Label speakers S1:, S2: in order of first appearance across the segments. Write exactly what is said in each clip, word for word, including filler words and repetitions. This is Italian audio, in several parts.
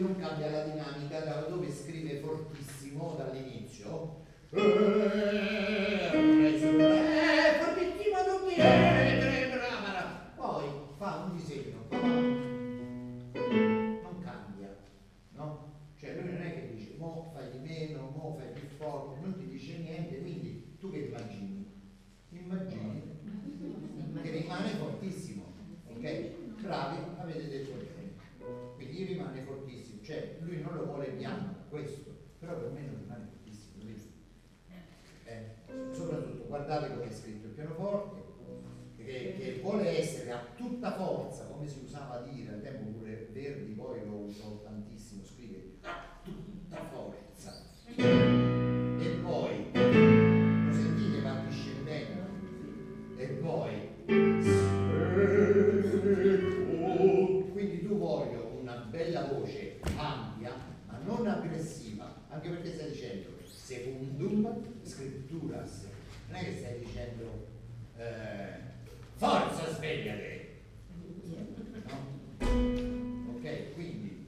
S1: non cambia la dinamica da dove scrive fortissimo dall'inizio. Eh, fortissimo tu chi è? Poi fa un disegno, non cambia, no? Cioè lui non è che dice mo fai di meno, mo fai più forte, non ti dice niente, quindi tu che immagini? Immagini che rimane fortissimo, ok? Bravi, avete detto bene, quindi rimane fortissimo, cioè lui non lo vuole bianco, questo, però per me non rimane fortissimo, visto? Eh, soprattutto guardate come è scritto il pianoforte, che, che vuole essere a tutta forza, come si usava a dire al tempo, pure Verdi poi lo usò tantissimo, scrive a tutta forza, e poi lo sentite va discendendo, e poi quindi tu voglio una bella voce ampia ma non aggressiva, anche perché stai dicendo secundum scripturas, non è che stai dicendo eh, forza svegliate, no? Ok, quindi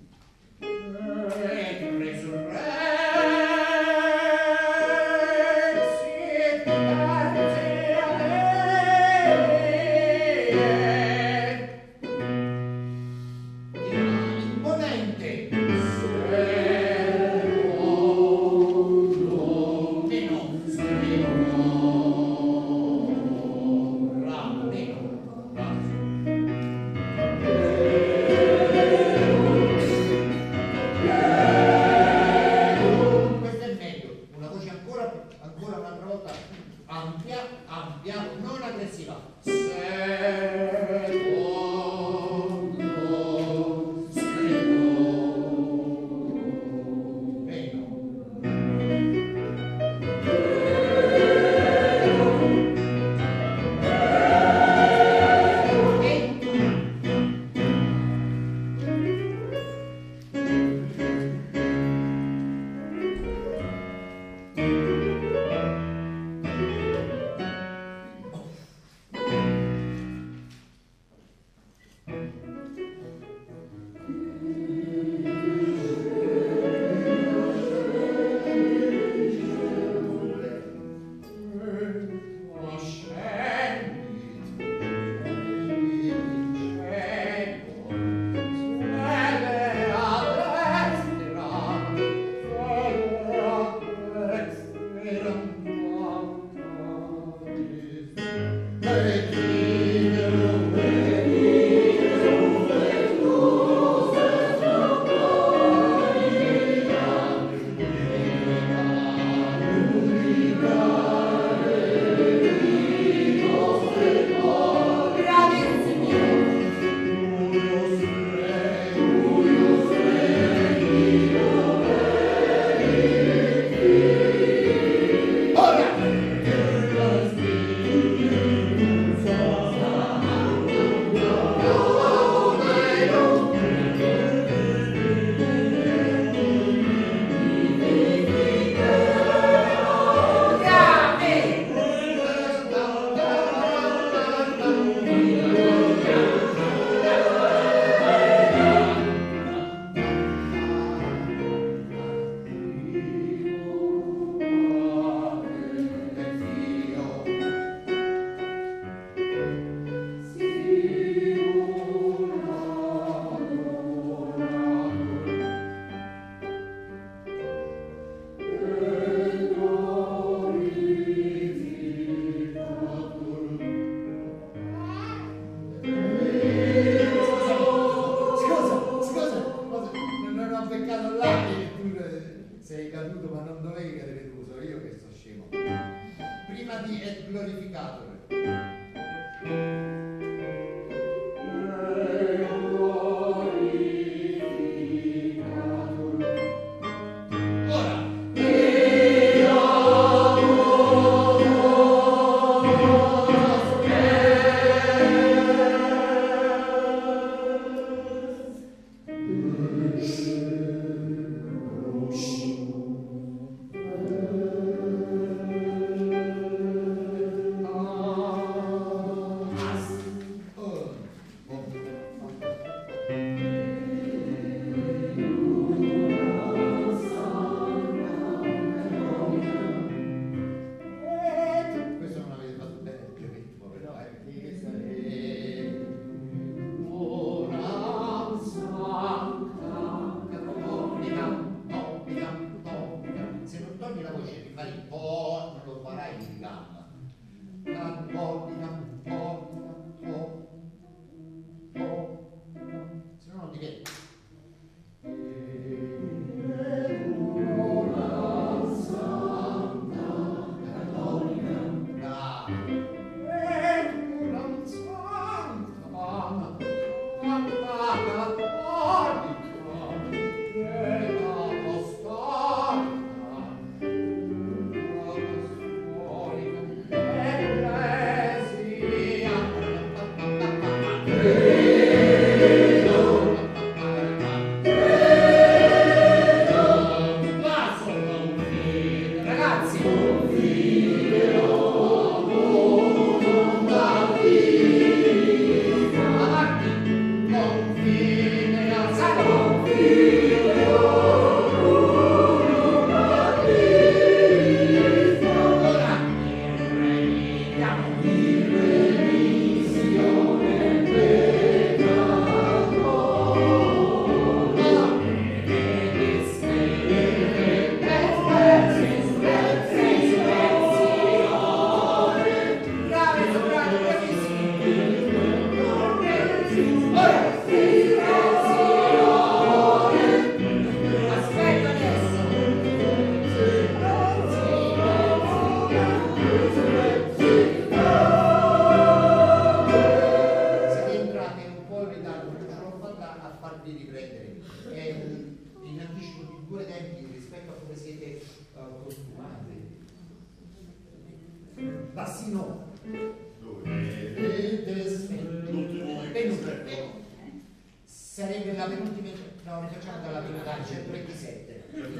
S2: Us.
S1: sì no. Penultimo. Sarebbe la penultima, no, rifacciamo dalla prima, dai, centoventisette.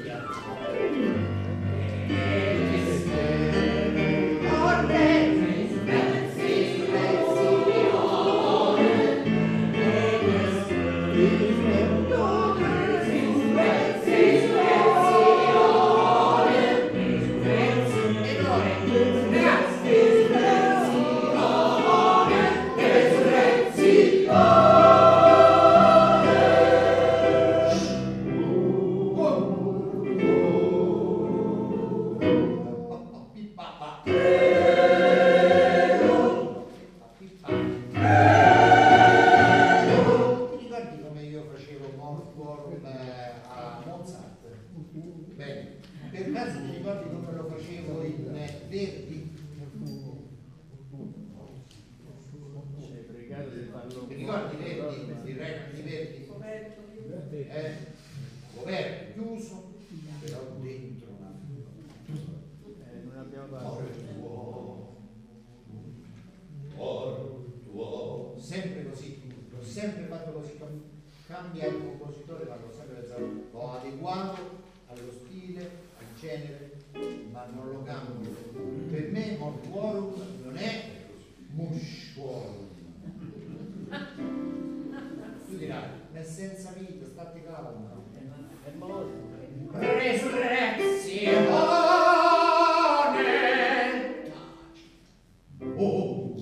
S1: Sempre così, l'ho sempre fatto così, cambia il compositore, ma l'ho sempre pensato, l'ho adeguato allo stile, al genere, ma non lo cambio. Per me Mortuorum non è Mushuorum. Tu dirai, è senza vita, state calma. Resurrezione! Oh!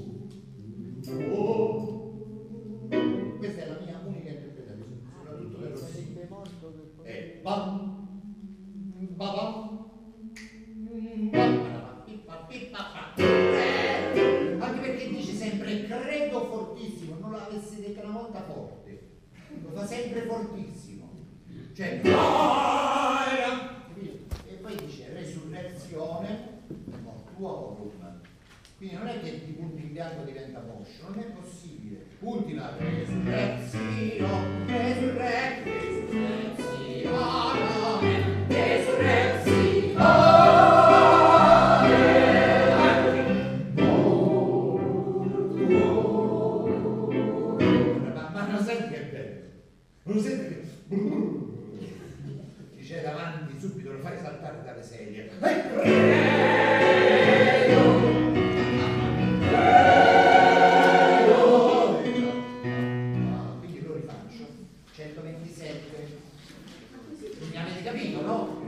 S1: Oh! Questa è la mia unica interpretazione, soprattutto per Rossini. È bam, babam, bam, anche perché dice sempre credo fortissimo, non l'avesse detto una volta forte, lo fa sempre fortissimo. Cioè, e poi dice resurrezione, mortuorum. Quindi non è che di punto in bianco diventa moscio, non è possibile. Ultima, resurrezione, resurrezione, resurrezione, resurrezione. Ma non senti che è bello? Non senti che... Dice davanti subito, lo fai saltare dalle sedie. centoventisette, mi avete capito, no?